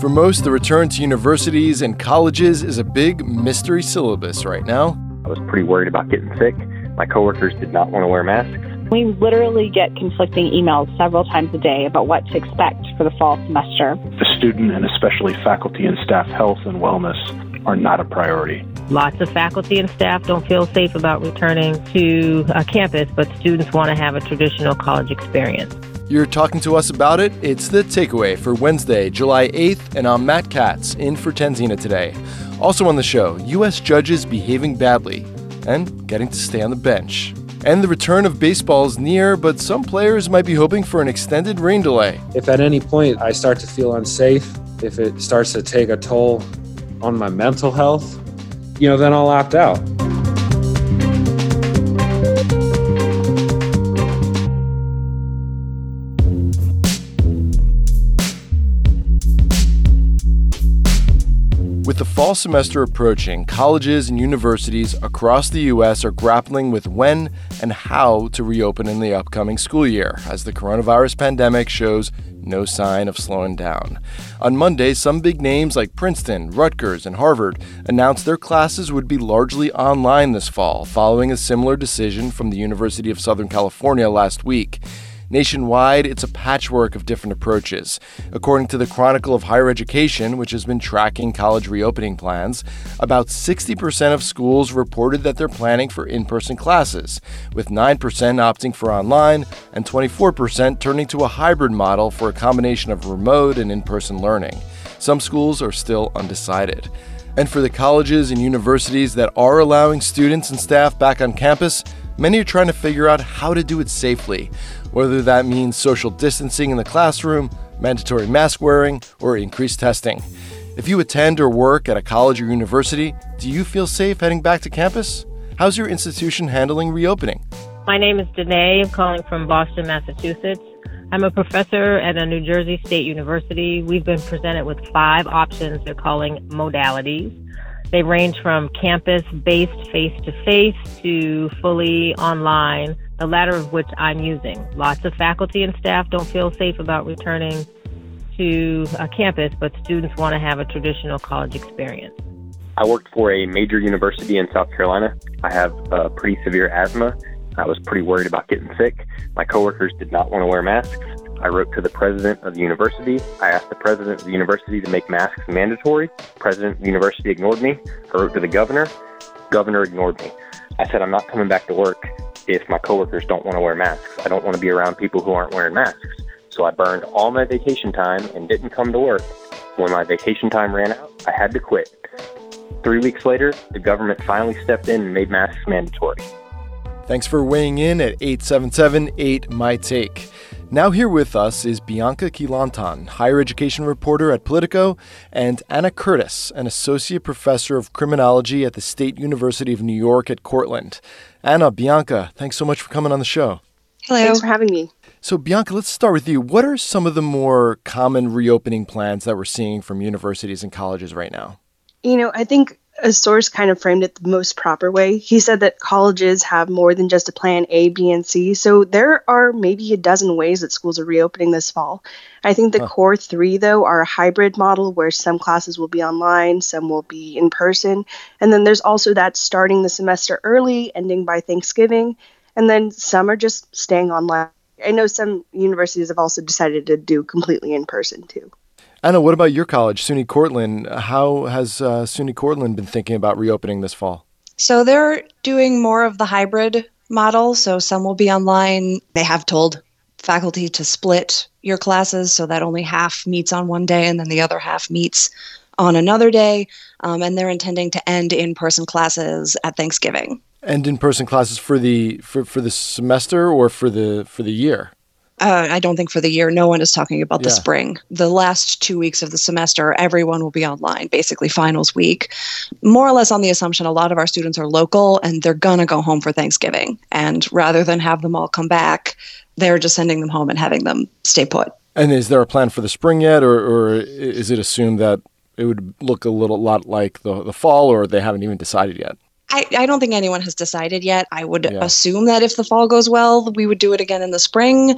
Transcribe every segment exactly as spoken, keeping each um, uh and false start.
For most, the return to universities and colleges is a big mystery syllabus right now. I was pretty worried about getting sick. My coworkers did not want to wear masks. We literally get conflicting emails several times a day about what to expect for the fall semester. The student and especially faculty and staff health and wellness are not a priority. Lots of faculty and staff don't feel safe about returning to a campus, but students want to have a traditional college experience. You're talking to us about it. It's The Takeaway for Wednesday, July eighth, and I'm Matt Katz, in for Tanzina today. Also on the show, U S judges behaving badly and getting to stay on the bench. And the return of baseball is near, but some players might be hoping for an extended rain delay. If at any point I start to feel unsafe, if it starts to take a toll on my mental health, you know, then I'll opt out. With the fall semester approaching, colleges and universities across the U S are grappling with when and how to reopen in the upcoming school year, as the coronavirus pandemic shows no sign of slowing down. On Monday, some big names like Princeton, Rutgers, and Harvard announced their classes would be largely online this fall, following a similar decision from the University of Southern California last week. Nationwide, it's a patchwork of different approaches. According to the Chronicle of Higher Education, which has been tracking college reopening plans, about sixty percent of schools reported that they're planning for in-person classes, with nine percent opting for online and twenty-four percent turning to a hybrid model for a combination of remote and in-person learning. Some schools are still undecided. And for the colleges and universities that are allowing students and staff back on campus, many are trying to figure out how to do it safely, whether that means social distancing in the classroom, mandatory mask wearing, or increased testing. If you attend or work at a college or university, do you feel safe heading back to campus? How's your institution handling reopening? My name is Danae. I'm calling from Boston, Massachusetts. I'm a professor at a New Jersey State University. We've been presented with five options they're calling modalities. They range from campus-based face-to-face to fully online, the latter of which I'm using. Lots of faculty and staff don't feel safe about returning to a campus, but students want to have a traditional college experience. I worked for a major university in South Carolina. I have uh, pretty severe asthma. I was pretty worried about getting sick. My coworkers did not want to wear masks. I wrote to the president of the university. I asked the president of the university to make masks mandatory. The president of the university ignored me. I wrote to the governor. Governor ignored me. I said, I'm not coming back to work if my coworkers don't want to wear masks. I don't want to be around people who aren't wearing masks. So I burned all my vacation time and didn't come to work. When my vacation time ran out, I had to quit. Three weeks later, the government finally stepped in and made masks mandatory. Thanks for weighing in at eight seven seven eight M Y Take. Now here with us is Bianca Quilantan, higher education reporter at Politico, and Anna Curtis, an associate professor of criminology at the State University of New York at Cortland. Anna, Bianca, thanks so much for coming on the show. Hello. Thanks for having me. So Bianca, let's start with you. What are some of the more common reopening plans that we're seeing from universities and colleges right now? You know, I think a source kind of framed it the most proper way. He said that colleges have more than just a plan A, B, and C. So there are maybe a dozen ways that schools are reopening this fall. I think the huh. core three, though, are a hybrid model where some classes will be online, some will be in person. And then there's also that starting the semester early, ending by Thanksgiving. And then some are just staying online. I know some universities have also decided to do completely in person, too. Anna, what about your college, SUNY Cortland? How has uh, SUNY Cortland been thinking about reopening this fall? So they're doing more of the hybrid model. So some will be online. They have told faculty to split your classes so that only half meets on one day and then the other half meets on another day. Um, and they're intending to end in-person classes at Thanksgiving. End in-person classes for the for, for the semester or for the for the year? Uh, I don't think for the year. No one is talking about yeah. the spring. The last two weeks of the semester, everyone will be online, basically finals week, more or less on the assumption a lot of our students are local and they're going to go home for Thanksgiving. And rather than have them all come back, they're just sending them home and having them stay put. And is there a plan for the spring yet, or, or is it assumed that it would look a little lot like the, the fall, or they haven't even decided yet? I, I don't think anyone has decided yet. I would yeah. assume that if the fall goes well, we would do it again in the spring.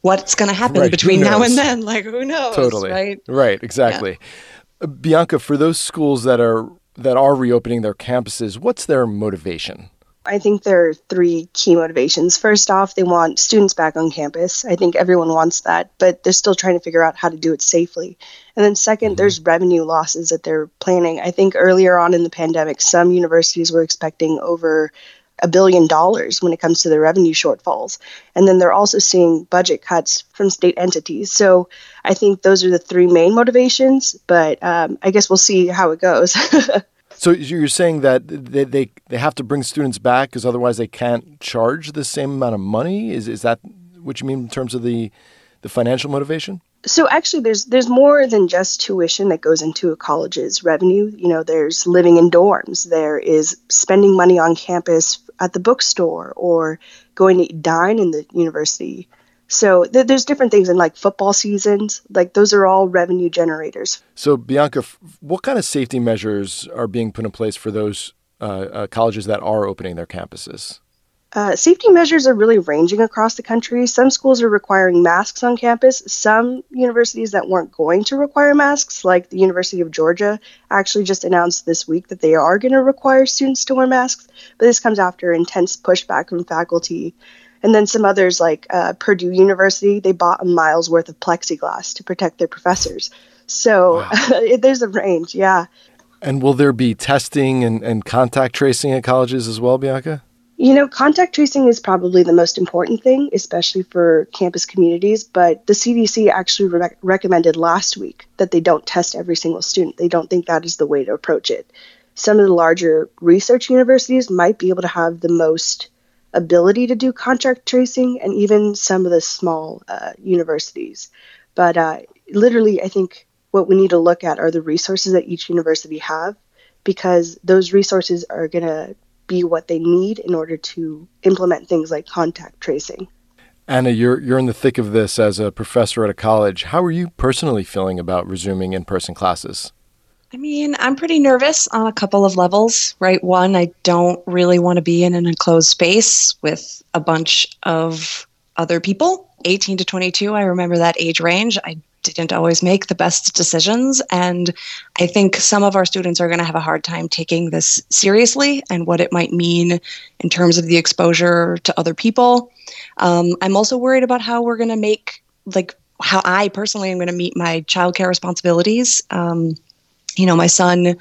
what's going to happen Right, between who now and knows? then? Like, who knows? Totally. Right. Right. Exactly. Uh, Bianca, for those schools that are that are reopening their campuses, what's their motivation? I think there are three key motivations. First off, they want students back on campus. I think everyone wants that, but they're still trying to figure out how to do it safely. And then second, mm-hmm. there's revenue losses that they're planning. I think earlier on in the pandemic, some universities were expecting over a billion dollars when it comes to the revenue shortfalls. And then they're also seeing budget cuts from state entities. So I think those are the three main motivations, but um, I guess we'll see how it goes. So you're saying that they, they, they have to bring students back because otherwise they can't charge the same amount of money? Is is that what you mean in terms of the the financial motivation? So actually, there's there's more than just tuition that goes into a college's revenue. You know, there's living in dorms. There is spending money on campus at the bookstore or going to dine in the university. So th- there's different things in like football seasons. Like those are all revenue generators. So Bianca, f- what kind of safety measures are being put in place for those uh, uh, colleges that are opening their campuses? Uh, safety measures are really ranging across the country. Some schools are requiring masks on campus. Some universities that weren't going to require masks, like the University of Georgia, actually just announced this week that they are going to require students to wear masks. But this comes after intense pushback from faculty. And then some others, like uh, Purdue University, they bought a mile's worth of plexiglass to protect their professors. So wow. There's a range, yeah. And will there be testing and, and contact tracing at colleges as well, Bianca? You know, contact tracing is probably the most important thing, especially for campus communities. But the C D C actually re- recommended last week that they don't test every single student. They don't think that is the way to approach it. Some of the larger research universities might be able to have the most ability to do contact tracing, and even some of the small uh, universities. But uh, literally, I think what we need to look at are the resources that each university have, because those resources are going to be what they need in order to implement things like contact tracing. Anna, you're you're in the thick of this as a professor at a college. How are you personally feeling about resuming in-person classes? I mean, I'm pretty nervous on a couple of levels, right? One, I don't really want to be in an enclosed space with a bunch of other people. eighteen to twenty-two, I remember that age range. I didn't always make the best decisions. And I think some of our students are going to have a hard time taking this seriously and what it might mean in terms of the exposure to other people. Um, I'm also worried about how we're going to make, like, how I personally am going to meet my childcare responsibilities. Um, You know, my son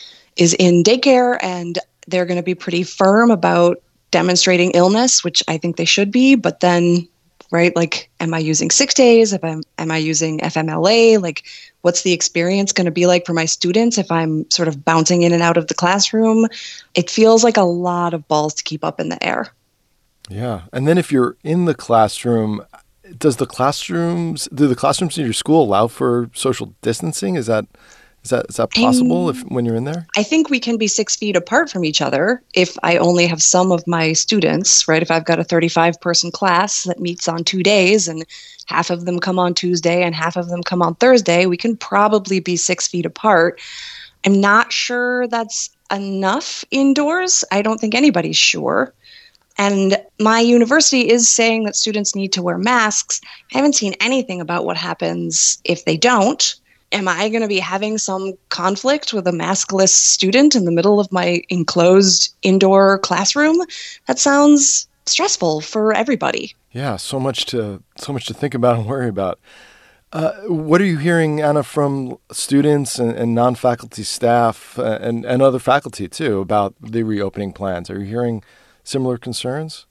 is in daycare and they're going to be pretty firm about demonstrating illness, which I think they should be. But then, right, like, am I using sick days? If I'm, am I using F M L A? Like, what's the experience going to be like for my students if I'm sort of bouncing in and out of the classroom? It feels like a lot of balls to keep up in the air. Yeah. And then if you're in the classroom, does the classrooms, do the classrooms in your school allow for social distancing? Is that... Is that is that possible if when you're in there? I think we can be six feet apart from each other if I only have some of my students, right? If I've got a thirty-five person class that meets on two days and half of them come on Tuesday and half of them come on Thursday, we can probably be six feet apart. I'm not sure that's enough indoors. I don't think anybody's sure. And my university is saying that students need to wear masks. I haven't seen anything about what happens if they don't. Am I going to be having some conflict with a maskless student in the middle of my enclosed indoor classroom? That sounds stressful for everybody. Yeah, so much to so much to think about and worry about. Uh, what are you hearing, Anna, from students and, and non-faculty staff uh, and, and other faculty, too, about the reopening plans? Are you hearing similar concerns?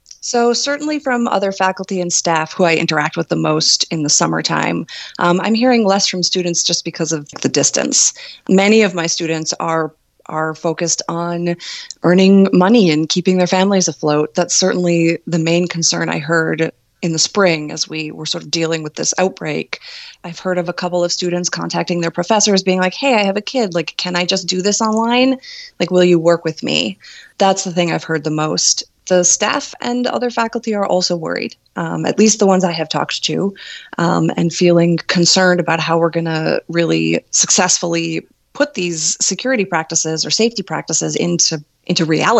So certainly from other faculty and staff who I interact with the most in the summertime, um, I'm hearing less from students just because of the distance. Many of my students are are focused on earning money and keeping their families afloat. That's certainly the main concern I heard in the spring as we were sort of dealing with this outbreak. I've heard of a couple of students contacting their professors being like, hey, I have a kid. Like, can I just do this online? Like, will you work with me? That's the thing I've heard the most. The staff and other faculty are also worried, um, at least the ones I have talked to, um, and feeling concerned about how we're going to really successfully put these security practices or safety practices into into reality.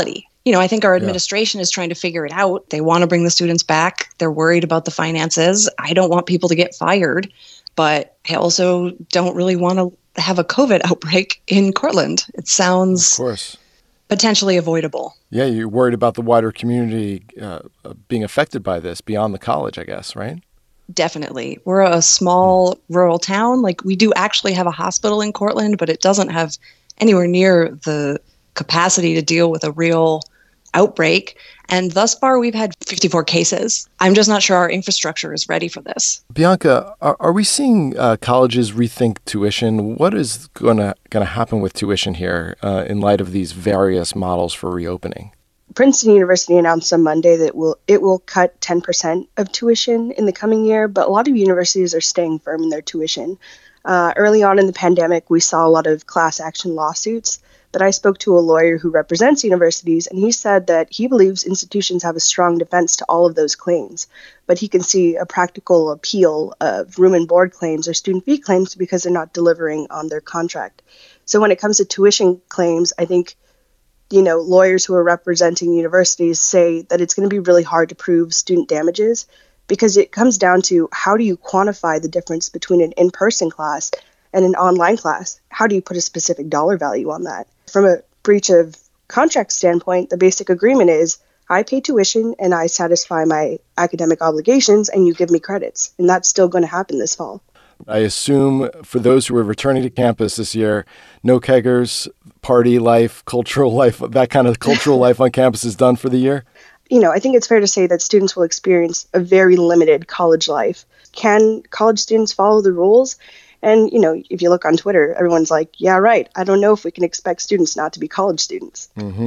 You know, I think our administration yeah. is trying to figure it out. They want to bring the students back. They're worried about the finances. I don't want people to get fired, but I also don't really want to have a COVID outbreak in Cortland. It sounds of course. potentially avoidable. Yeah, you're worried about the wider community uh, being affected by this beyond the college, I guess, right? Definitely. We're a small rural town. Like, we do actually have a hospital in Cortland, but it doesn't have anywhere near the capacity to deal with a real outbreak. And thus far, we've had fifty-four cases. I'm just not sure our infrastructure is ready for this. Bianca, are, are we seeing uh, colleges rethink tuition? What is going to going to happen with tuition here uh, in light of these various models for reopening? Princeton University announced on Monday that will it will cut ten percent of tuition in the coming year, but a lot of universities are staying firm in their tuition. Uh, early on in the pandemic, we saw a lot of class action lawsuits. But I spoke to a lawyer who represents universities, and he said that he believes institutions have a strong defense to all of those claims. But he can see a practical appeal of room and board claims or student fee claims because they're not delivering on their contract. So when it comes to tuition claims, I think, you know, lawyers who are representing universities say that it's going to be really hard to prove student damages because it comes down to how do you quantify the difference between an in-person class and an online class? How do you put a specific dollar value on that? From a breach of contract standpoint, the basic agreement is I pay tuition and I satisfy my academic obligations and you give me credits. And that's still going to happen this fall. I assume for those who are returning to campus this year, no keggers, party life, cultural life, that kind of cultural life on campus is done for the year? You know, I think it's fair to say that students will experience a very limited college life. Can college students follow the rules? And, you know, if you look on Twitter, everyone's like, yeah, right. I don't know if we can expect students not to be college students. Mm-hmm.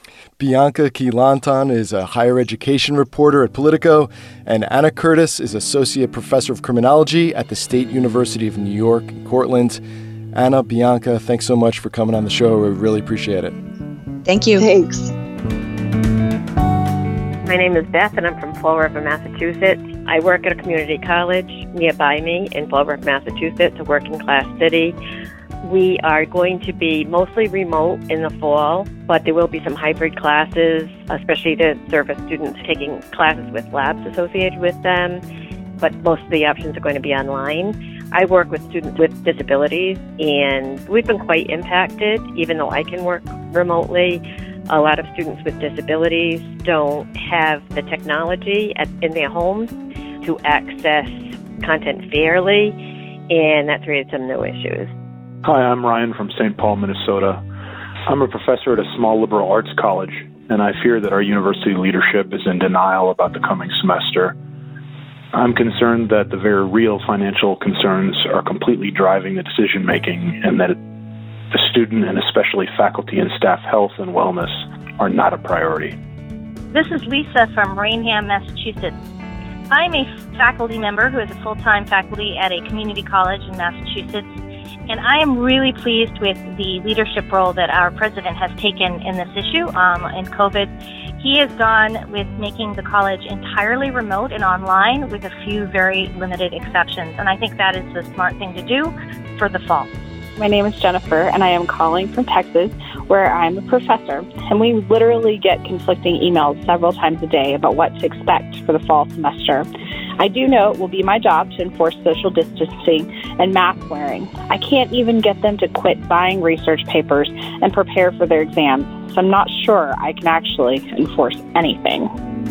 Bianca Quilanton is a higher education reporter at Politico, and Anna Curtis is associate professor of criminology at the State University of New York in Cortland. Anna, Bianca, thanks so much for coming on the show. We really appreciate it. Thank you. Thanks. My name is Beth, and I'm from Fall River, Massachusetts. I work at a community college nearby me in Fall River, Massachusetts, a working-class city. We are going to be mostly remote in the fall, but there will be some hybrid classes, especially to service students taking classes with labs associated with them. But most of the options are going to be online. I work with students with disabilities, and we've been quite impacted, even though I can work remotely. A lot of students with disabilities don't have the technology at, in their homes to access content fairly, and that's created some new issues. Hi, I'm Ryan from Saint Paul, Minnesota. I'm a professor at a small liberal arts college, and I fear that our university leadership is in denial about the coming semester. I'm concerned that the very real financial concerns are completely driving the decision-making and that the student and especially faculty and staff health and wellness are not a priority. This is Lisa from Rainham, Massachusetts. I'm a faculty member who is a full-time faculty at a community college in Massachusetts, and I am really pleased with the leadership role that our president has taken in this issue um, in COVID. He has gone with making the college entirely remote and online with a few very limited exceptions, and I think that is the smart thing to do for the fall. My name is Jennifer, and I am calling from Texas, where I'm a professor. And we literally get conflicting emails several times a day about what to expect for the fall semester. I do know it will be my job to enforce social distancing and mask wearing. I can't even get them to quit buying research papers and prepare for their exams, so I'm not sure I can actually enforce anything.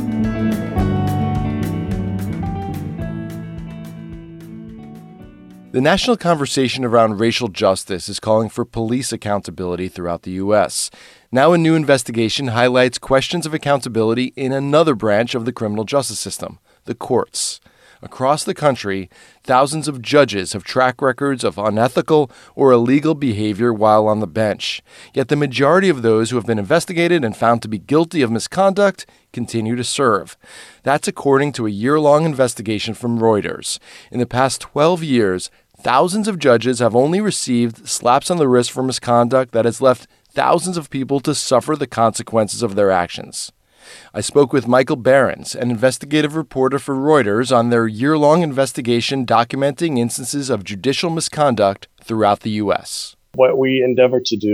The national conversation around racial justice is calling for police accountability throughout the U S. Now a new investigation highlights questions of accountability in another branch of the criminal justice system, the courts. Across the country, thousands of judges have track records of unethical or illegal behavior while on the bench. Yet the majority of those who have been investigated and found to be guilty of misconduct continue to serve. That's according to a year-long investigation from Reuters. In the past twelve years, thousands of judges have only received slaps on the wrist for misconduct that has left thousands of people to suffer the consequences of their actions. I spoke with Michael Behrens, an investigative reporter for Reuters, on their year-long investigation documenting instances of judicial misconduct throughout the U S. What we endeavor to do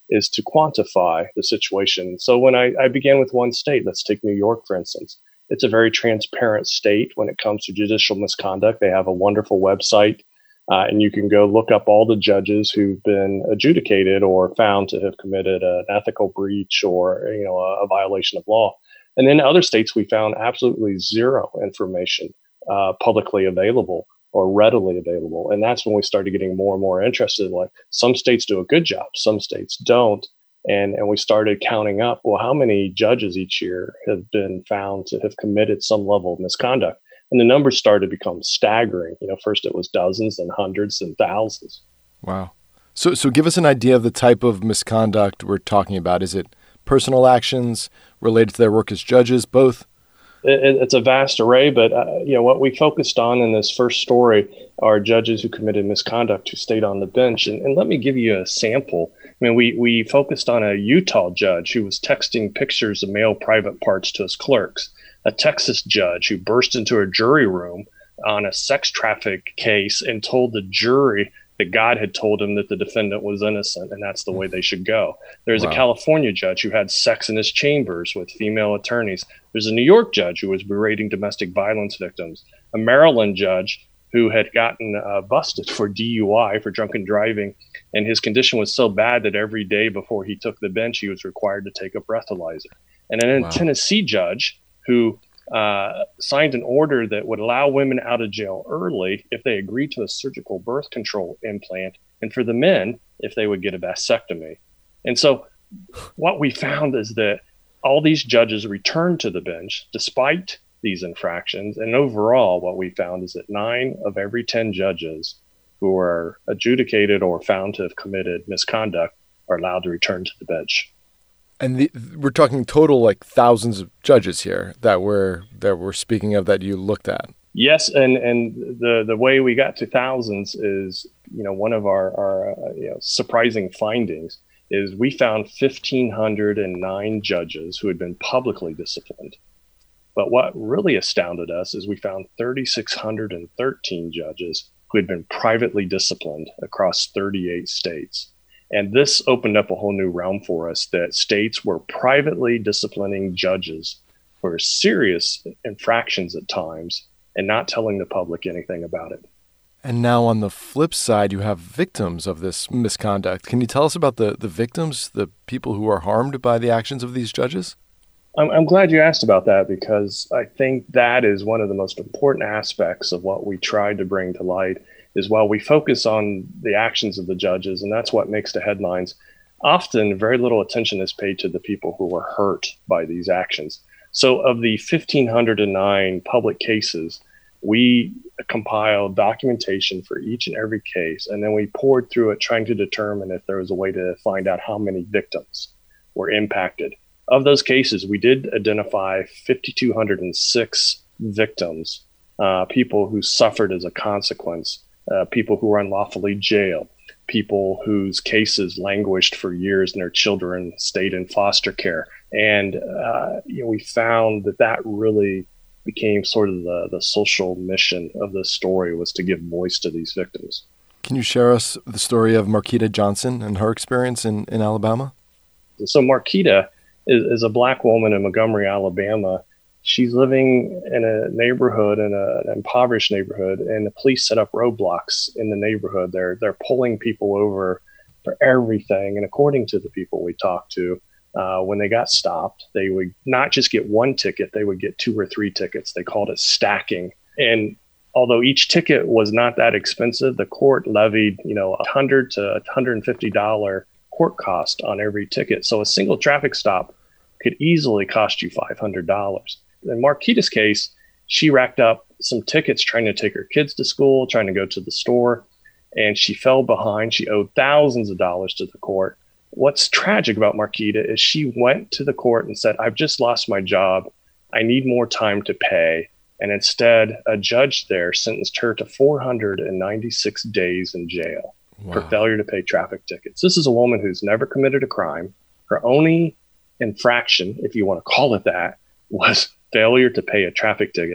is to quantify the situation. So when I, I began with one state, let's take New York, for instance. It's a very transparent state when it comes to judicial misconduct. They have a wonderful website, uh, and you can go look up all the judges who've been adjudicated or found to have committed an ethical breach or, you know, a, a violation of law. And in other states, we found absolutely zero information uh, publicly available or readily available. And that's when we started getting more and more interested. Like, some states do a good job, some states don't. And, and we started counting up, well, how many judges each year have been found to have committed some level of misconduct? And the numbers started to become staggering. You know, first it was dozens and hundreds and thousands. Wow. So, so give us an idea of the type of misconduct we're talking about. Is it personal actions related to their work as judges, both? It, it's a vast array, but uh, you know, what we focused on in this first story are judges who committed misconduct who stayed on the bench. And, and let me give you a sample. I mean, we, we focused on a Utah judge who was texting pictures of male private parts to his clerks, a Texas judge who burst into a jury room on a sex traffic case and told the jury that God had told him that the defendant was innocent and that's the way they should go. There's wow. a California judge who had sex in his chambers with female attorneys. There's a New York judge who was berating domestic violence victims, a Maryland judge who had gotten uh, busted for D U I, for drunken driving, and his condition was so bad that every day before he took the bench, he was required to take a breathalyzer. And then a wow. Tennessee judge who uh, signed an order that would allow women out of jail early if they agreed to a surgical birth control implant, and for the men, if they would get a vasectomy. And so what we found is that all these judges returned to the bench despite these infractions. And overall, what we found is that nine of every ten judges who are adjudicated or found to have committed misconduct are allowed to return to the bench. And the, we're talking total like thousands of judges here that we're that we're speaking of that you looked at. Yes, and and the the way we got to thousands is, you know, one of our our uh, you know, surprising findings is we found one thousand five hundred nine judges who had been publicly disciplined. But what really astounded us is we found three thousand six hundred thirteen judges who had been privately disciplined across thirty-eight states. And this opened up a whole new realm for us, that states were privately disciplining judges for serious infractions at times and not telling the public anything about it. And now on the flip side, you have victims of this misconduct. Can you tell us about the, the victims, the people who are harmed by the actions of these judges? I'm, I'm glad you asked about that, because I think that is one of the most important aspects of what we tried to bring to light. Is while we focus on the actions of the judges, and that's what makes the headlines, often very little attention is paid to the people who were hurt by these actions. So of the one thousand five hundred nine public cases, we compiled documentation for each and every case, and then we poured through it trying to determine if there was a way to find out how many victims were impacted. Of those cases, we did identify five thousand two hundred six victims, uh, people who suffered as a consequence. Uh, people who were unlawfully jailed, people whose cases languished for years and their children stayed in foster care. And uh, you know, we found that that really became sort of the, the social mission of this story, was to give voice to these victims. Can you share us the story of Marquita Johnson and her experience in, in Alabama? So Marquita is, is a Black woman in Montgomery, Alabama. She's living in a neighborhood, in a, an impoverished neighborhood, and the police set up roadblocks in the neighborhood. They're they're pulling people over for everything. And according to the people we talked to, uh, when they got stopped, they would not just get one ticket, they would get two or three tickets. They called it stacking. And although each ticket was not that expensive, the court levied, you know, one hundred to one hundred fifty dollars court cost on every ticket. So a single traffic stop could easily cost you five hundred dollars. In Marquita's case, she racked up some tickets trying to take her kids to school, trying to go to the store, and she fell behind. She owed thousands of dollars to the court. What's tragic about Marquita is she went to the court and said, I've just lost my job. I need more time to pay. And instead, a judge there sentenced her to four hundred ninety-six days in jail wow. for failure to pay traffic tickets. This is a woman who's never committed a crime. Her only infraction, if you want to call it that, was failure to pay a traffic ticket.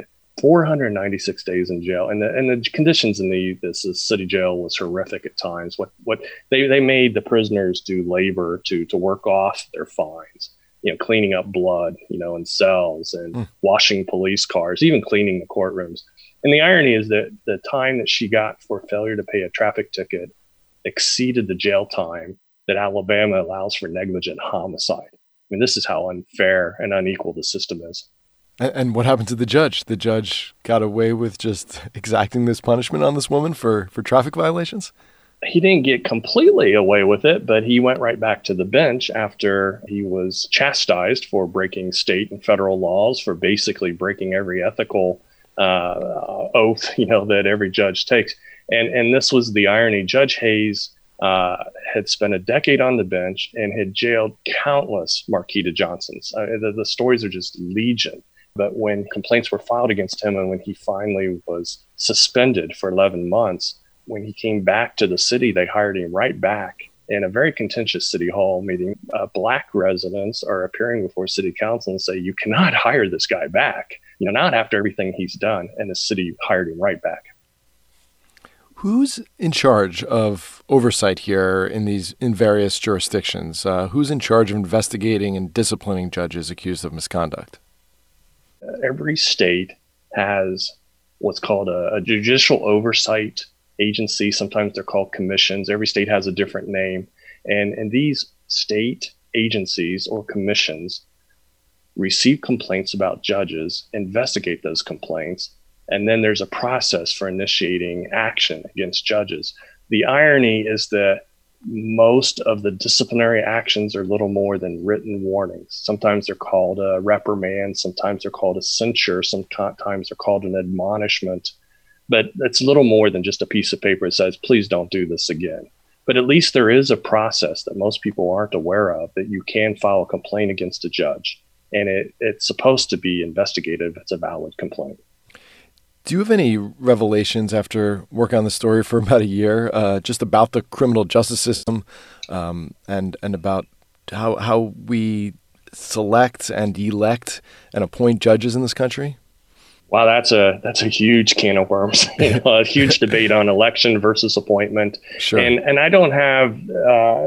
four hundred ninety-six days in jail, and the and the conditions in the this, this city jail was horrific at times. What what they, they made the prisoners do labor to to work off their fines. You know, cleaning up blood, you know, in cells and mm. washing police cars, even cleaning the courtrooms. And the irony is that the time that she got for failure to pay a traffic ticket exceeded the jail time that Alabama allows for negligent homicide. I mean, this is how unfair and unequal the system is. And what happened to the judge? The judge got away with just exacting this punishment on this woman for, for traffic violations? He didn't get completely away with it, but he went right back to the bench after he was chastised for breaking state and federal laws, for basically breaking every ethical uh, oath, you know, that every judge takes. And and this was the irony. Judge Hayes uh, had spent a decade on the bench and had jailed countless Marquita Johnsons. Uh, the, the stories are just legion. But when complaints were filed against him and when he finally was suspended for eleven months, when he came back to the city, they hired him right back in a very contentious city hall meeting. Uh, black residents are appearing before city council and say, you cannot hire this guy back, you know, not after everything he's done. And the city hired him right back. Who's in charge of oversight here in these in various jurisdictions? Uh, who's in charge of investigating and disciplining judges accused of misconduct? Uh, every state has what's called a, a judicial oversight agency. Sometimes they're called commissions. Every state has a different name. And, and these state agencies or commissions receive complaints about judges, investigate those complaints, and then there's a process for initiating action against judges. The irony is that most of the disciplinary actions are little more than written warnings. Sometimes they're called a reprimand. Sometimes they're called a censure. Sometimes they're called an admonishment. But it's little more than just a piece of paper that says, please don't do this again. But at least there is a process that most people aren't aware of, that you can file a complaint against a judge. And it, it's supposed to be investigated if it's a valid complaint. Do you have any revelations after working on the story for about a year, uh, just about the criminal justice system um, and and about how how we select and elect and appoint judges in this country? Wow, that's a that's a huge can of worms. You know, a huge debate on election versus appointment. Sure. And and I don't have, uh,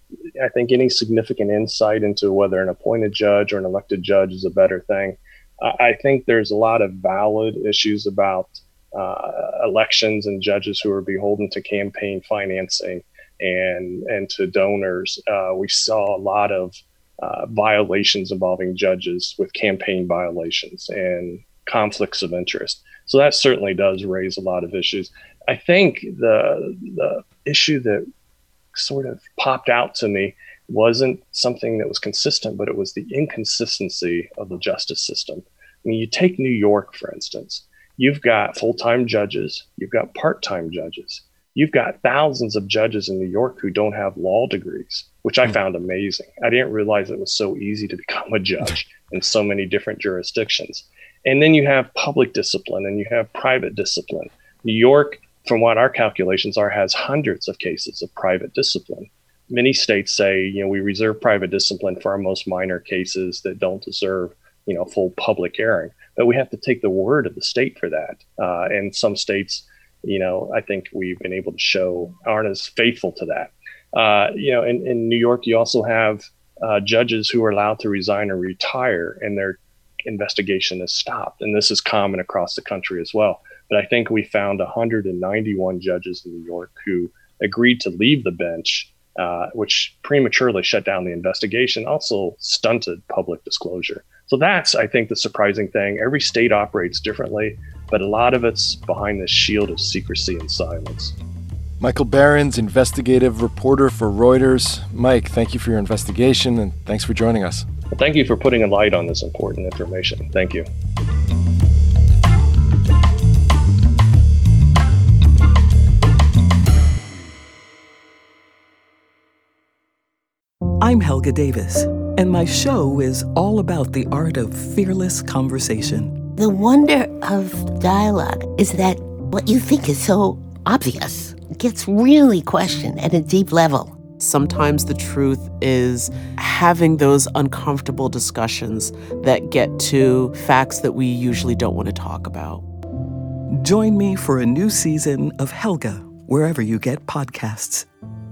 I think, any significant insight into whether an appointed judge or an elected judge is a better thing. Uh, I think there's a lot of valid issues about uh, elections and judges who are beholden to campaign financing and and to donors. Uh, we saw a lot of uh, violations involving judges with campaign violations and conflicts of interest. So that certainly does raise a lot of issues. I think the the issue that sort of popped out to me wasn't something that was consistent, but it was the inconsistency of the justice system. I mean, you take New York, for instance. You've got full-time judges, you've got part-time judges, you've got thousands of judges in New York who don't have law degrees, which I found amazing. I didn't realize it was so easy to become a judge in so many different jurisdictions. And then you have public discipline and you have private discipline. New York, from what our calculations are, has hundreds of cases of private discipline. Many states say, you know, we reserve private discipline for our most minor cases that don't deserve, you know, full public airing. But we have to take the word of the state for that. Uh, and some states, you know, I think we've been able to show aren't as faithful to that. Uh, you know, in, in New York, you also have uh, judges who are allowed to resign or retire, and their investigation is stopped. And this is common across the country as well. But I think we found one hundred ninety-one judges in New York who agreed to leave the bench, uh, which prematurely shut down the investigation, also stunted public disclosure. So that's, I think, the surprising thing. Every state operates differently, but a lot of it's behind this shield of secrecy and silence. Michael Behrens, investigative reporter for Reuters. Mike, thank you for your investigation, and thanks for joining us. Well, thank you for putting a light on this important information. Thank you. I'm Helga Davis, and my show is all about the art of fearless conversation. The wonder of dialogue is that what you think is so obvious gets really questioned at a deep level. Sometimes the truth is having those uncomfortable discussions that get to facts that we usually don't want to talk about. Join me for a new season of Helga, wherever you get podcasts.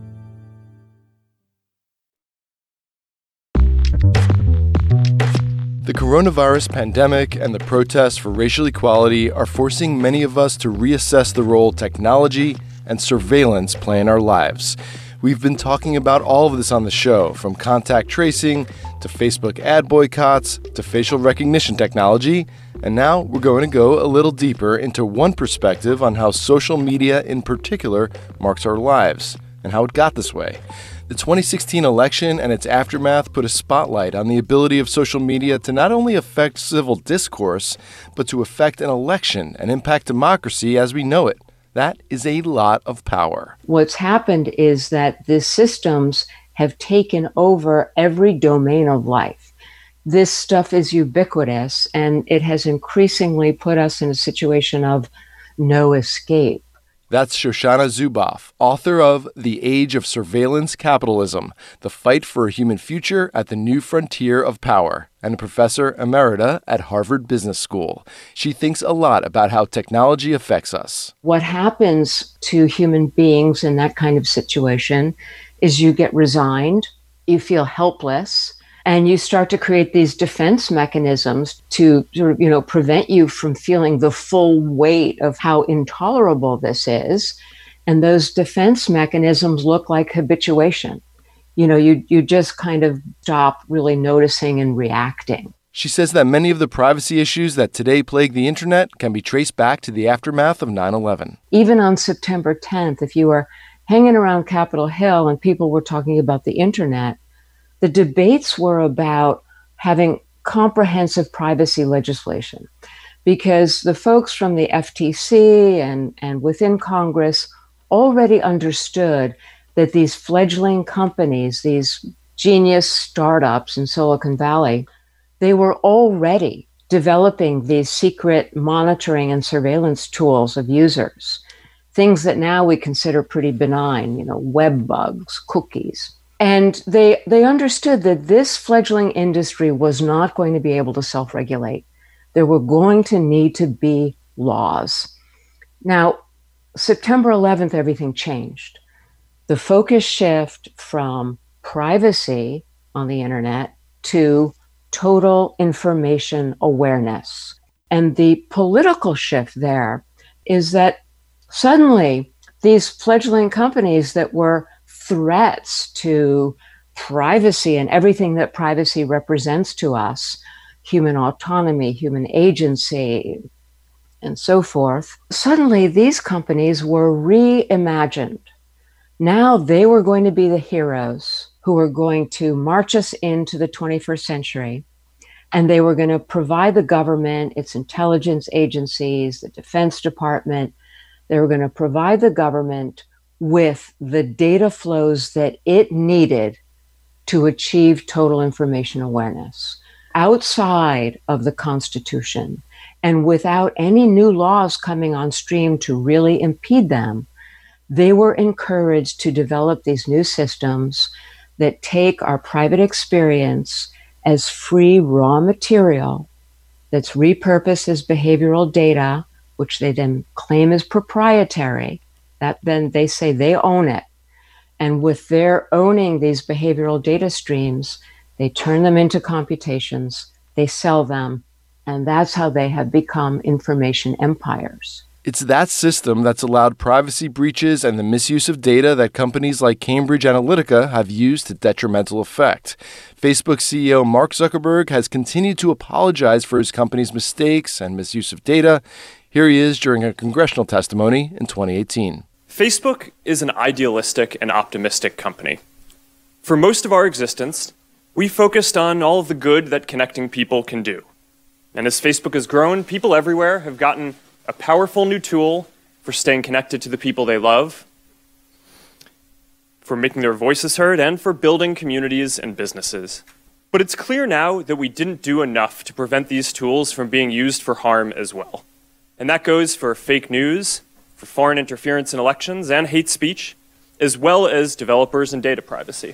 The coronavirus pandemic and the protests for racial equality are forcing many of us to reassess the role technology and surveillance play in our lives. We've been talking about all of this on the show, from contact tracing to Facebook ad boycotts to facial recognition technology, and now we're going to go a little deeper into one perspective on how social media in particular marks our lives and how it got this way. The twenty sixteen election and its aftermath put a spotlight on the ability of social media to not only affect civil discourse, but to affect an election and impact democracy as we know it. That is a lot of power. What's happened is that the systems have taken over every domain of life. This stuff is ubiquitous, and it has increasingly put us in a situation of no escape. That's Shoshana Zuboff, author of The Age of Surveillance Capitalism, The Fight for a Human Future at the New Frontier of Power, and a professor emerita at Harvard Business School. She thinks a lot about how technology affects us. What happens to human beings in that kind of situation is you get resigned, you feel helpless, and you start to create these defense mechanisms to, you know, prevent you from feeling the full weight of how intolerable this is. And those defense mechanisms look like habituation. You know, you you just kind of stop really noticing and reacting. She says that many of the privacy issues that today plague the internet can be traced back to the aftermath of nine eleven. Even on September tenth, if you were hanging around Capitol Hill and people were talking about the internet, the debates were about having comprehensive privacy legislation, because the folks from the F T C and, and within Congress already understood that these fledgling companies, these genius startups in Silicon Valley, they were already developing these secret monitoring and surveillance tools of users, things that now we consider pretty benign, you know, web bugs, cookies. And they they understood that this fledgling industry was not going to be able to self-regulate. There were going to need to be laws. Now, September eleventh, everything changed. The focus shift from privacy on the internet to total information awareness. And the political shift there is that suddenly these fledgling companies that were threats to privacy and everything that privacy represents to us, human autonomy, human agency, and so forth, suddenly these companies were reimagined. Now they were going to be the heroes who were going to march us into the twenty-first century, and they were going to provide the government, its intelligence agencies, the Defense Department, they were going to provide the government with the data flows that it needed to achieve total information awareness outside of the Constitution, and without any new laws coming on stream to really impede them. They were encouraged to develop these new systems that take our private experience as free raw material that's repurposed as behavioral data, which they then claim is proprietary. That then they say they own it. And with their owning these behavioral data streams, they turn them into computations, they sell them, and that's how they have become information empires. It's that system that's allowed privacy breaches and the misuse of data that companies like Cambridge Analytica have used to detrimental effect. Facebook C E O Mark Zuckerberg has continued to apologize for his company's mistakes and misuse of data. Here he is during a congressional testimony in twenty eighteen. Facebook is an idealistic and optimistic company. For most of our existence, we focused on all of the good that connecting people can do. And as Facebook has grown, people everywhere have gotten a powerful new tool for staying connected to the people they love, for making their voices heard, and for building communities and businesses. But it's clear now that we didn't do enough to prevent these tools from being used for harm as well. And that goes for fake news, for foreign interference in elections, and hate speech, as well as developers and data privacy.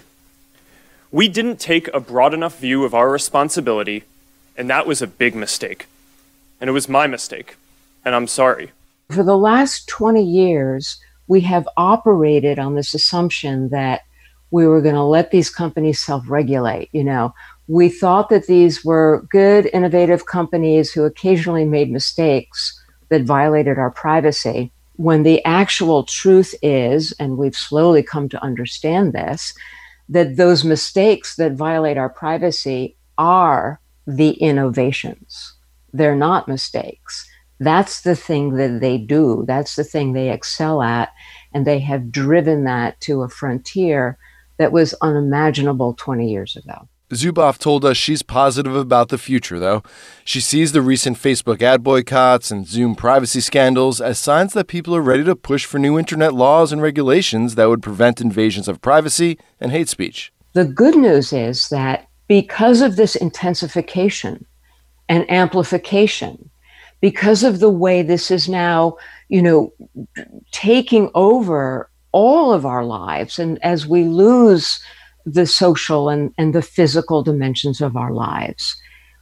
We didn't take a broad enough view of our responsibility, and that was a big mistake. And it was my mistake, and I'm sorry. For the last twenty years, we have operated on this assumption that we were going to let these companies self-regulate. You know, we thought that these were good, innovative companies who occasionally made mistakes that violated our privacy, when the actual truth is, and we've slowly come to understand this, that those mistakes that violate our privacy are the innovations. They're not mistakes. That's the thing that they do. That's the thing they excel at. And they have driven that to a frontier that was unimaginable twenty years ago. Zuboff told us she's positive about the future, though. She sees the recent Facebook ad boycotts and Zoom privacy scandals as signs that people are ready to push for new internet laws and regulations that would prevent invasions of privacy and hate speech. The good news is that because of this intensification and amplification, because of the way this is now, you know, taking over all of our lives, and as we lose the social and, and the physical dimensions of our lives,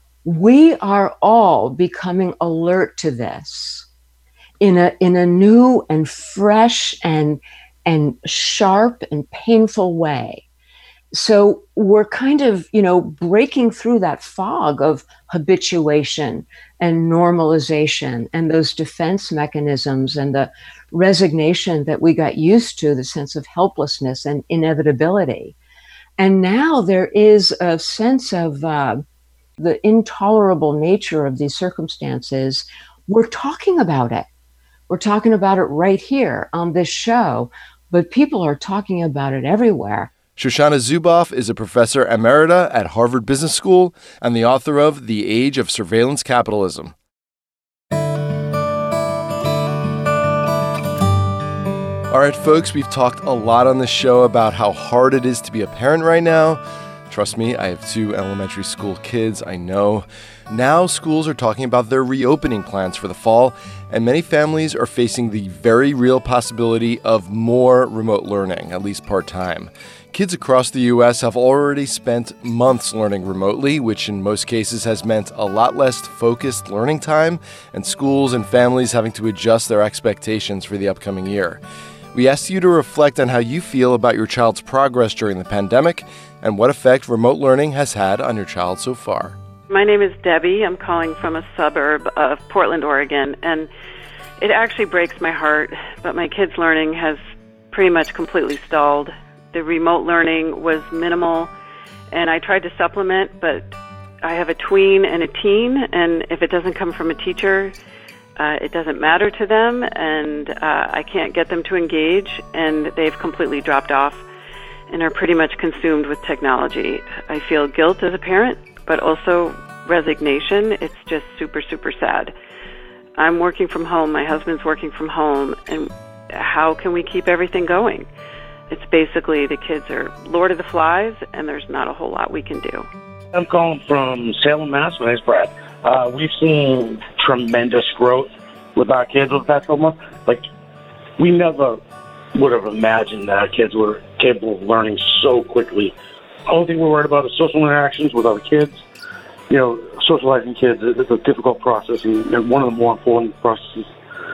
we are all becoming alert to this in a in a new and fresh and and sharp and painful way. So we're kind of, you know, breaking through that fog of habituation and normalization and those defense mechanisms and the resignation that we got used to, the sense of helplessness and inevitability. And now there is a sense of uh, the intolerable nature of these circumstances. We're talking about it. We're talking about it right here on this show, but people are talking about it everywhere. Shoshana Zuboff is a professor emerita at Harvard Business School and the author of The Age of Surveillance Capitalism. All right, folks, we've talked a lot on this show about how hard it is to be a parent right now. Trust me, I have two elementary school kids, I know. Now schools are talking about their reopening plans for the fall, and many families are facing the very real possibility of more remote learning, at least part-time. Kids across the U S have already spent months learning remotely, which in most cases has meant a lot less focused learning time, and schools and families having to adjust their expectations for the upcoming year. We asked you to reflect on how you feel about your child's progress during the pandemic and what effect remote learning has had on your child so far. My name is Debbie. I'm calling from a suburb of Portland, Oregon, and it actually breaks my heart, but my kids' learning has pretty much completely stalled. The remote learning was minimal, and I tried to supplement, but I have a tween and a teen, and if it doesn't come from a teacher, Uh, it doesn't matter to them, and uh, I can't get them to engage, and they've completely dropped off and are pretty much consumed with technology. I feel guilt as a parent, but also resignation. It's just super, super sad. I'm working from home. My husband's working from home, and how can we keep everything going? It's basically the kids are Lord of the Flies, and there's not a whole lot we can do. I'm calling from Salem, Mass. My name's Brad. Uh, we've seen tremendous growth with our kids over the past couple months. Like, we never would have imagined that our kids were capable of learning so quickly. The only thing we're worried about is social interactions with other kids. You know, socializing kids is a difficult process and one of the more important processes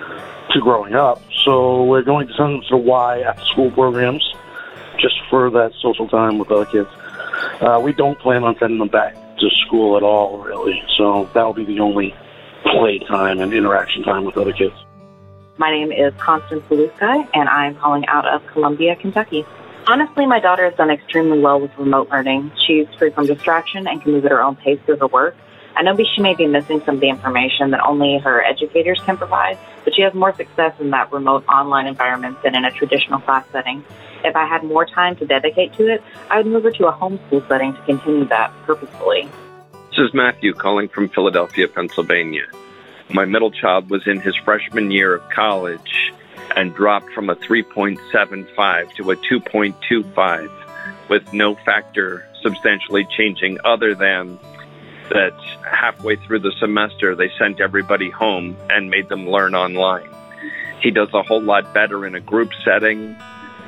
to growing up. So we're going to send them to Y after-school programs just for that social time with other kids. Uh, we don't plan on sending them back to school at all, really. So that'll be the only play time and interaction time with other kids. My name is Constance Belusky, and I'm calling out of Columbia, Kentucky. Honestly, my daughter has done extremely well with remote learning. She's free from distraction and can move at her own pace through her work. I know she may be missing some of the information that only her educators can provide, but she has more success in that remote online environment than in a traditional class setting. If I had more time to dedicate to it, I would move her to a homeschool setting to continue that purposefully. This is Matthew calling from Philadelphia, Pennsylvania. My middle child was in his freshman year of college and dropped from a three point seven five to a two point two five with no factor substantially changing other than that halfway through the semester they sent everybody home and made them learn online. He does a whole lot better in a group setting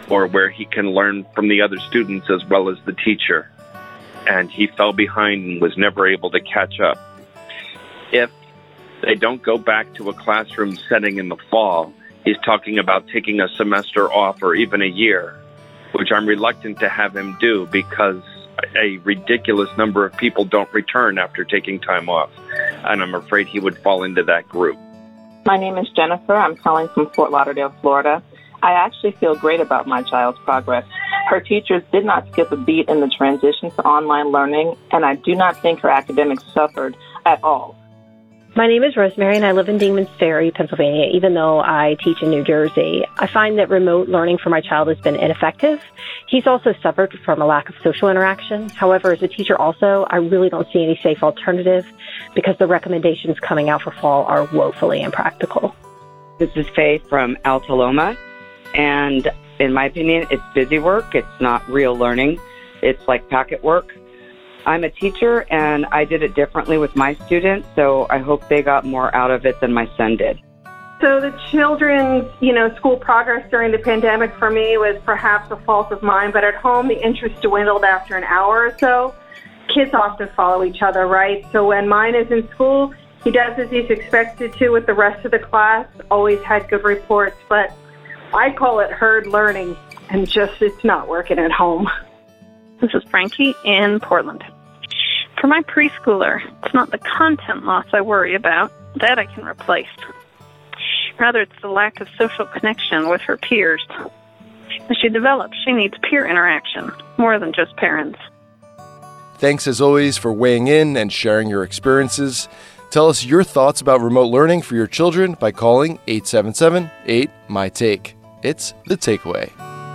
or where he can learn from the other students as well as the teacher. And he fell behind and was never able to catch up. If they don't go back to a classroom setting in the fall, he's talking about taking a semester off or even a year, which I'm reluctant to have him do because a ridiculous number of people don't return after taking time off. And I'm afraid he would fall into that group. My name is Jennifer. I'm calling from Fort Lauderdale, Florida. I actually feel great about my child's progress. Her teachers did not skip a beat in the transition to online learning, and I do not think her academics suffered at all. My name is Rosemary, and I live in Dingman's Ferry, Pennsylvania, even though I teach in New Jersey. I find that remote learning for my child has been ineffective. He's also suffered from a lack of social interaction. However, as a teacher also, I really don't see any safe alternative because the recommendations coming out for fall are woefully impractical. This is Faye from Alta Loma, and in my opinion, it's busy work. It's not real learning. It's like packet work. I'm a teacher, and I did it differently with my students, so I hope they got more out of it than my son did. So the children's, you know, school progress during the pandemic for me was perhaps a fault of mine, but at home the interest dwindled after an hour or so. Kids often follow each other, right? So when mine is in school, he does as he's expected to with the rest of the class, always had good reports, but I call it herd learning, and just it's not working at home. This is Frankie in Portland. For my preschooler, it's not the content loss I worry about. That I can replace. Rather, it's the lack of social connection with her peers. As she develops, she needs peer interaction, more than just parents. Thanks as always for weighing in and sharing your experiences. Tell us your thoughts about remote learning for your children by calling eight seven seven, eight, M Y, TAKE. It's The Takeaway.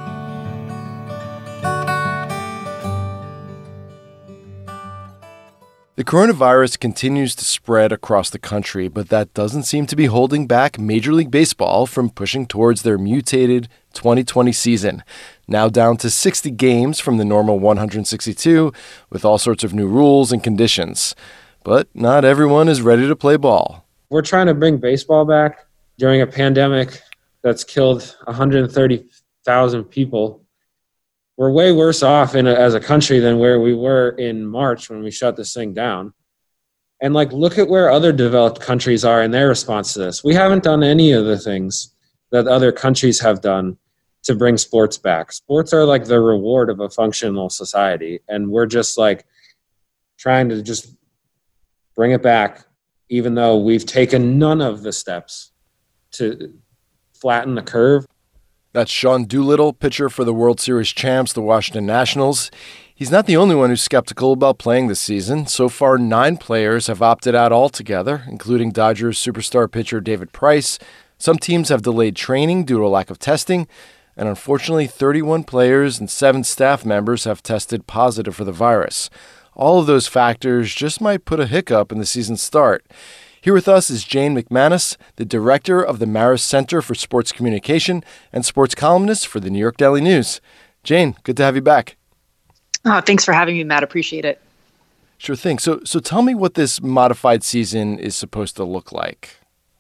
The coronavirus continues to spread across the country, but that doesn't seem to be holding back Major League Baseball from pushing towards their mutated twenty twenty season. Now down to sixty games from the normal one hundred sixty-two, with all sorts of new rules and conditions. But not everyone is ready to play ball. We're trying to bring baseball back during a pandemic that's killed one hundred thirty thousand people. We're way worse off in a, as a country than where we were in March when we shut this thing down. And like, look at where other developed countries are in their response to this. We haven't done any of the things that other countries have done to bring sports back. Sports are like the reward of a functional society. And we're just like trying to just bring it back, even though we've taken none of the steps to flatten the curve. That's Sean Doolittle, pitcher for the World Series champs, the Washington Nationals. He's not the only one who's skeptical about playing this season. So far, nine players have opted out altogether, including Dodgers superstar pitcher David Price. Some teams have delayed training due to a lack of testing. And unfortunately, thirty-one players and seven staff members have tested positive for the virus. All of those factors just might put a hiccup in the season's start. Here with us is Jane McManus, the director of the Marist Center for Sports Communication and sports columnist for the New York Daily News. Jane, good to have you back. Oh, thanks for having me, Matt. Appreciate it. Sure thing. So, so tell me what this modified season is supposed to look like.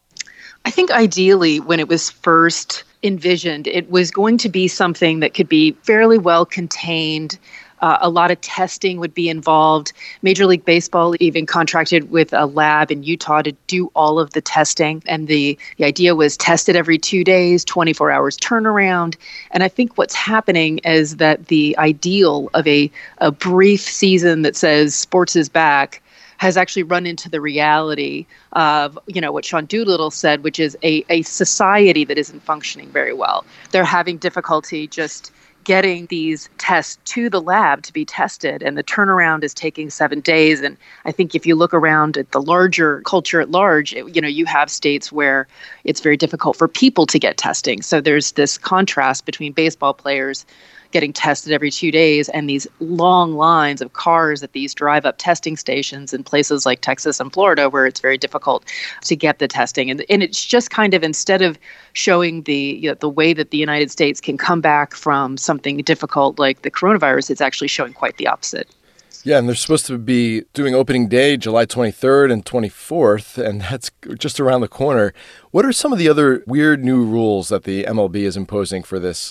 I think ideally, when it was first envisioned, it was going to be something that could be fairly well contained. Uh, a lot of testing would be involved. Major League Baseball even contracted with a lab in Utah to do all of the testing. And the, the idea was tested every two days, twenty-four hours turnaround. And I think what's happening is that the ideal of a, a brief season that says sports is back has actually run into the reality of, you know, what Sean Doolittle said, which is a, a society that isn't functioning very well. They're having difficulty just getting these tests to the lab to be tested, and the turnaround is taking seven days. And I think if you look around at the larger culture at large, it, you know, you have states where it's very difficult for people to get testing. So there's this contrast between baseball players getting tested every two days and these long lines of cars at these drive-up testing stations in places like Texas and Florida where it's very difficult to get the testing. And, and it's just kind of, instead of showing the, you know, the way that the United States can come back from something difficult like the coronavirus, it's actually showing quite the opposite. Yeah, and they're supposed to be doing opening day July twenty-third and twenty-fourth, and that's just around the corner. What are some of the other weird new rules that the M L B is imposing for this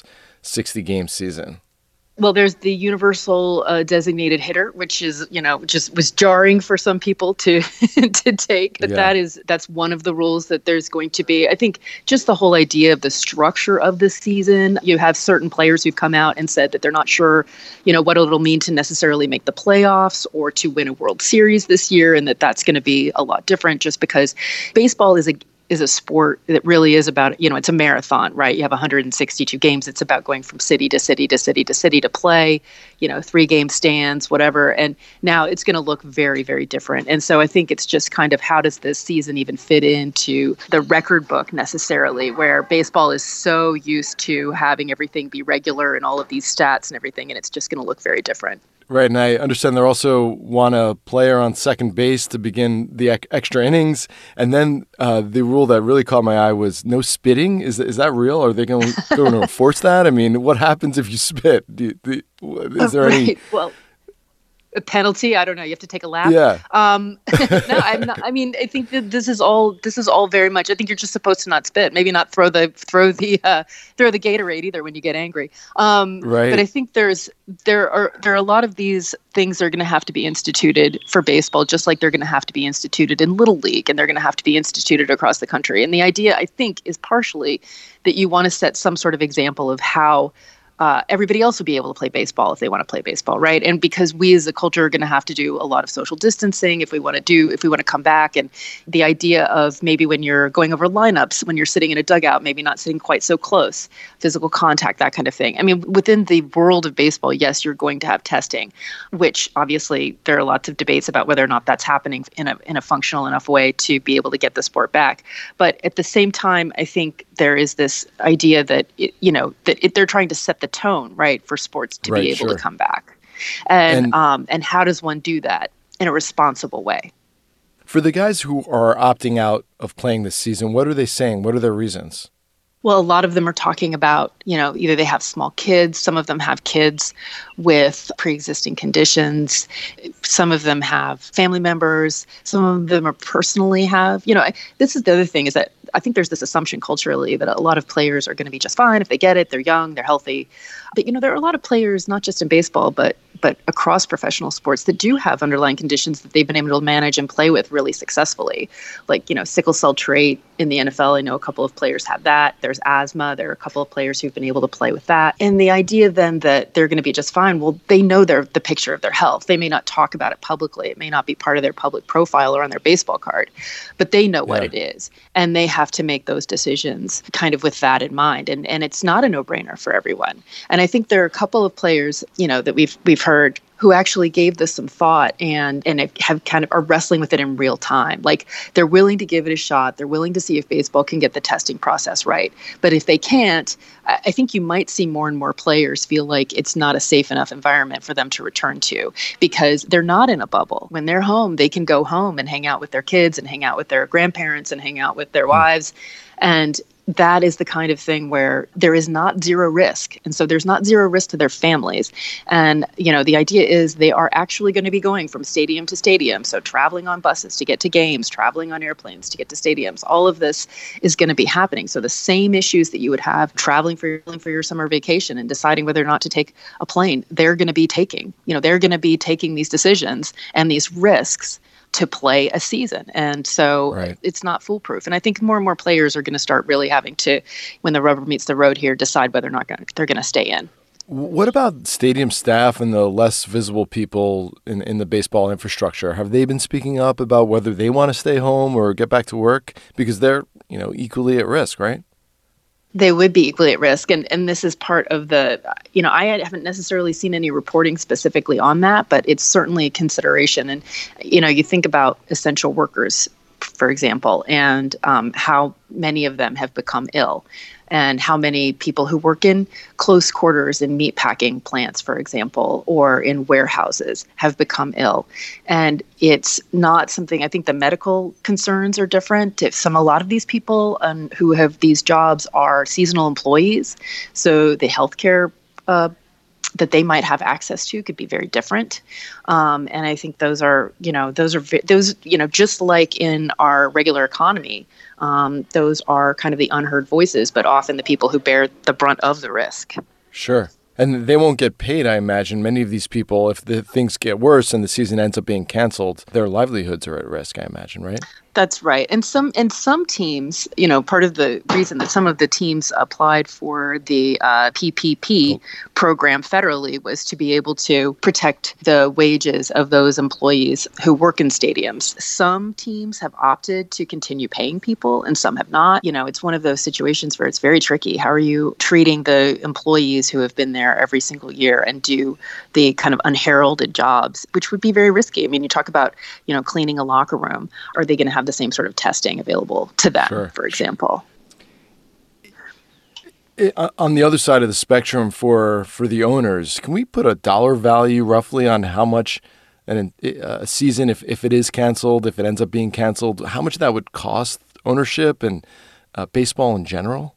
sixty game season? Well, there's the universal uh, designated hitter, which is, you know, just was jarring for some people to to take. But Yeah. that is that's one of the rules that there's going to be. I think just the whole idea of the structure of the season. You have certain players who've come out and said that they're not sure, you know, what it'll mean to necessarily make the playoffs or to win a World Series this year, and that that's going to be a lot different just because baseball is a is a sport that really is about, you know, it's a marathon, right? You have one hundred sixty-two games. It's about going from city to city to city to city to play, you know, three game stands, whatever. And now it's going to look very, very different. And so I think it's just kind of how does this season even fit into the record book necessarily, where baseball is so used to having everything be regular and all of these stats and everything. And it's just going to look very different. Right, and I understand they also want a player on second base to begin the ec- extra innings, and then uh, the rule that really caught my eye was no spitting. Is is that real? Are they going to going to enforce that? I mean, what happens if you spit? Do you, do, is there right. any? Well, a penalty? I don't know. You have to take a lap. Yeah. Um, no, I'm not. I mean, I think that this is all. This is all very much. I think you're just supposed to not spit. Maybe not throw the throw the uh, throw the Gatorade either when you get angry. Um, Right. But I think there's there are there are a lot of these things that are going to have to be instituted for baseball, just like they're going to have to be instituted in Little League, and they're going to have to be instituted across the country. And the idea, I think, is partially that you want to set some sort of example of how. Uh, everybody else will be able to play baseball if they want to play baseball, right? And because we as a culture are going to have to do a lot of social distancing if we want to do, if we want to come back. And the idea of maybe when you're going over lineups, when you're sitting in a dugout, maybe not sitting quite so close, physical contact, that kind of thing. I mean, within the world of baseball, yes, you're going to have testing, which obviously there are lots of debates about whether or not that's happening in a in a functional enough way to be able to get the sport back. But at the same time, I think there is this idea that, it, you know, that it, they're trying to set the tone, right, for sports to Right, be able sure. to come back. And, And- um, and how does one do that in a responsible way? For the guys who are opting out of playing this season, what are they saying? What are their reasons? Well, a lot of them are talking about, you know, either they have small kids, some of them have kids with pre-existing conditions, some of them have family members, some of them are personally have, you know, I, this is the other thing is that I think there's this assumption culturally that a lot of players are going to be just fine if they get it, they're young, they're healthy. But, you know, there are a lot of players, not just in baseball, but but across professional sports that do have underlying conditions that they've been able to manage and play with really successfully. Like, you know, sickle cell trait in the N F L, I know a couple of players have that. There's asthma. There are a couple of players who've been able to play with that. And the idea then that they're going to be just fine, well, they know their the picture of their health. They may not talk about it publicly. It may not be part of their public profile or on their baseball card, but they know what Yeah. it is. And they have to make those decisions kind of with that in mind. And and it's not a no-brainer for everyone. And I think there are a couple of players, you know, that we've we've heard who actually gave this some thought and and have kind of are wrestling with it in real time. Like they're willing to give it a shot. They're willing to see if baseball can get the testing process right. But if they can't, I I think you might see more and more players feel like it's not a safe enough environment for them to return to because they're not in a bubble. When they're home, they can go home and hang out with their kids and hang out with their grandparents and hang out with their wives. And that is the kind of thing where there is not zero risk. And so there's not zero risk to their families. And, you know, the idea is they are actually going to be going from stadium to stadium. So traveling on buses to get to games, traveling on airplanes to get to stadiums, all of this is going to be happening. So the same issues that you would have traveling for your, for your summer vacation and deciding whether or not to take a plane, they're going to be taking, you know, they're going to be taking these decisions and these risks to play a season. And so Right. it's not foolproof. And I think more and more players are going to start really having to, when the rubber meets the road here, decide whether or not gonna, they're going to stay in. What about stadium staff and the less visible people in, in the baseball infrastructure? Have they been speaking up about whether they want to stay home or get back to work? Because they're, you know, equally at risk, right? They would be equally at risk. And and this is part of the, you know, I haven't necessarily seen any reporting specifically on that, but it's certainly a consideration. And, you know, you think about essential workers, for example, and um, how many of them have become ill. And how many people who work in close quarters in meatpacking plants, for example, or in warehouses have become ill. And it's not something, I think the medical concerns are different. If some, a lot of these people um, who have these jobs are seasonal employees, so the healthcare uh, that they might have access to could be very different. Um, and I think those are, you know, those are, those, you know, just like in our regular economy, um, those are kind of the unheard voices, but often the people who bear the brunt of the risk. Sure. And they won't get paid, I imagine. Many of these people, if the things get worse and the season ends up being canceled, their livelihoods are at risk, I imagine, right? That's right. And some and some teams, you know, part of the reason that some of the teams applied for the uh, P P P program federally was to be able to protect the wages of those employees who work in stadiums. Some teams have opted to continue paying people and some have not. You know, it's one of those situations where it's very tricky. How are you treating the employees who have been there every single year and do the kind of unheralded jobs, which would be very risky? I mean, you talk about, you know, cleaning a locker room. Are they going to have the same sort of testing available to them, sure, for example? It, on the other side of the spectrum for, for the owners, can we put a dollar value roughly on how much an, a season, if, if it is canceled, if it ends up being canceled, how much that would cost ownership and uh, baseball in general?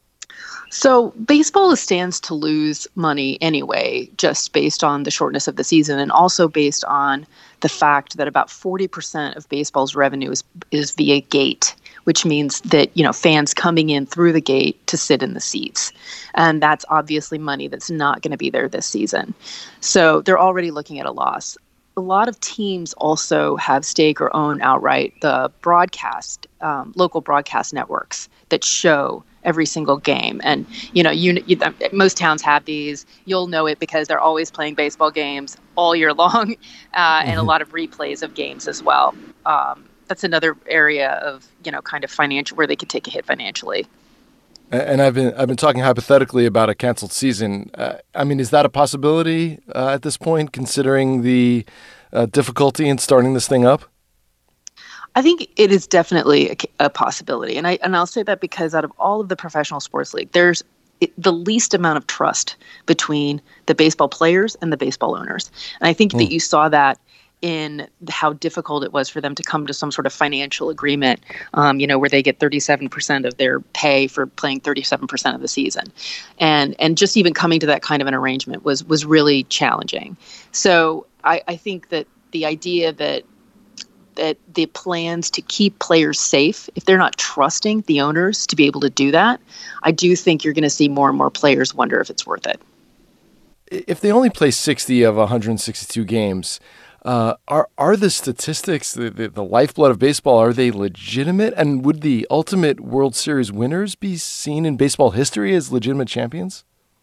So baseball stands to lose money anyway, just based on the shortness of the season and also based on the fact that about forty percent of baseball's revenue is, is via gate, which means that, you know, fans coming in through the gate to sit in the seats. And that's obviously money that's not going to be there this season. So they're already looking at a loss. A lot of teams also have stake or own outright the broadcast, um, local broadcast networks that show every single game. And, you know, you, you most towns have these. You'll know it because they're always playing baseball games all year long uh, and a lot of replays of games as well. Um, that's another area of, you know, kind of financial where they could take a hit financially. And I've been I've been talking hypothetically about a canceled season. Uh, I mean, is that a possibility uh, at this point, considering the uh, difficulty in starting this thing up? I think it is definitely a, a possibility, and I and I'll say that because out of all of the professional sports league, there's it, the least amount of trust between the baseball players and the baseball owners, and I think mm. that you saw that in how difficult it was for them to come to some sort of financial agreement, um, you know, where they get thirty-seven percent of their pay for playing thirty-seven percent of the season. And and just even coming to that kind of an arrangement was was really challenging. So I, I think that the idea that that the plans to keep players safe, if they're not trusting the owners to be able to do that, I do think you're going to see more and more players wonder if it's worth it. If they only play sixty of one hundred sixty-two games, Uh, are are the statistics, the, the, the lifeblood of baseball, are they legitimate? And would the ultimate World Series winners be seen in baseball history as legitimate champions?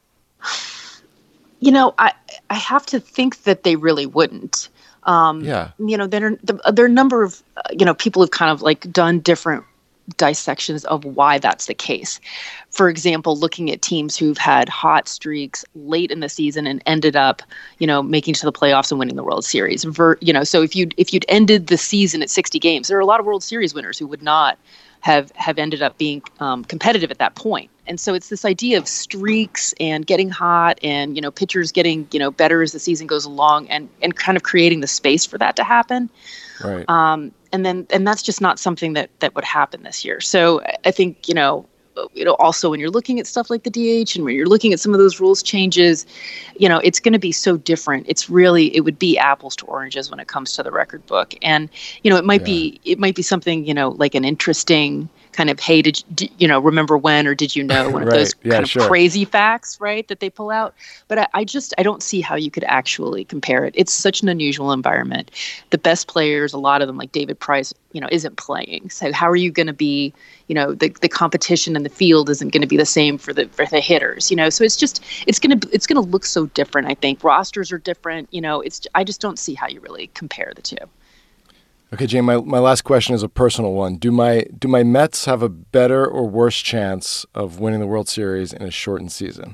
You know, I I have to think that they really wouldn't. Um, yeah. You know, there are, there are a number of, uh, you know, people have kind of like done different dissections of why that's the case. For example, looking at teams who've had hot streaks late in the season and ended up, you know, making it to the playoffs and winning the World Series. Ver, you know, so if you if you'd ended the season at sixty games, there are a lot of World Series winners who would not have have ended up being um, competitive at that point. And so it's this idea of streaks and getting hot and, you know, pitchers getting, you know, better as the season goes along and and kind of creating the space for that to happen. Right. Um, and then, and that's just not something that, that would happen this year. So I think, you know, you know, also when you're looking at stuff like the D H and when you're looking at some of those rules changes, you know, it's going to be so different. It's really, it would be apples to oranges when it comes to the record book. And, you know, it might yeah. be, it might be something, you know, like an interesting kind of, hey, did you, you know, remember when, or did you know, one of right. those yeah, kind of sure. crazy facts, right, that they pull out. But I, I just, I don't see how you could actually compare it. It's such an unusual environment. The best players, a lot of them, like David Price, you know, isn't playing. So how are you going to be, you know, the, the competition in the field isn't going to be the same for the for the hitters, you know. So it's just, it's going to, it's going to look so different, I think. Rosters are different, you know, it's, I just don't see how you really compare the two. Okay, Jane, my, my last question is a personal one. Do my do my Mets have a better or worse chance of winning the World Series in a shortened season?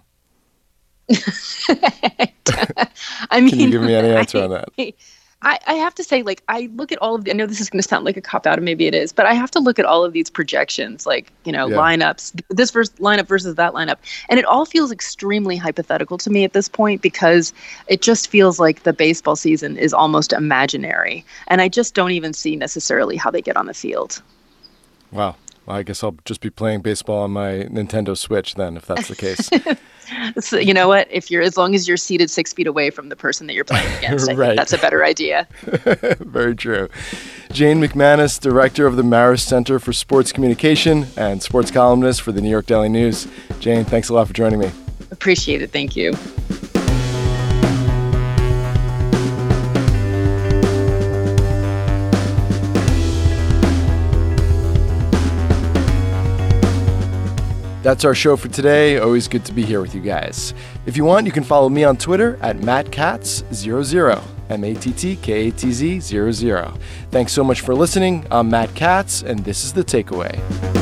I mean, can you give me any answer I, on that? I, I have to say, like, I look at all of the, I know this is going to sound like a cop-out, and maybe it is, but I have to look at all of these projections, like, you know, yeah. lineups, this versus lineup versus that lineup. And it all feels extremely hypothetical to me at this point because it just feels like the baseball season is almost imaginary. And I just don't even see necessarily how they get on the field. Wow. Well, I guess I'll just be playing baseball on my Nintendo Switch then, if that's the case. So, you know what? If you're, as long as you're seated six feet away from the person that you're playing against, I right. think that's a better idea. Very true. Jane McManus, director of the Marist Center for Sports Communication and sports columnist for the New York Daily News. Jane, thanks a lot for joining me. Appreciate it. Thank you. That's our show for today. Always good to be here with you guys. If you want, you can follow me on Twitter at Matt Katz zero zero, M A T T K A T Z zero zero. Thanks so much for listening. I'm Matt Katz, and this is The Takeaway.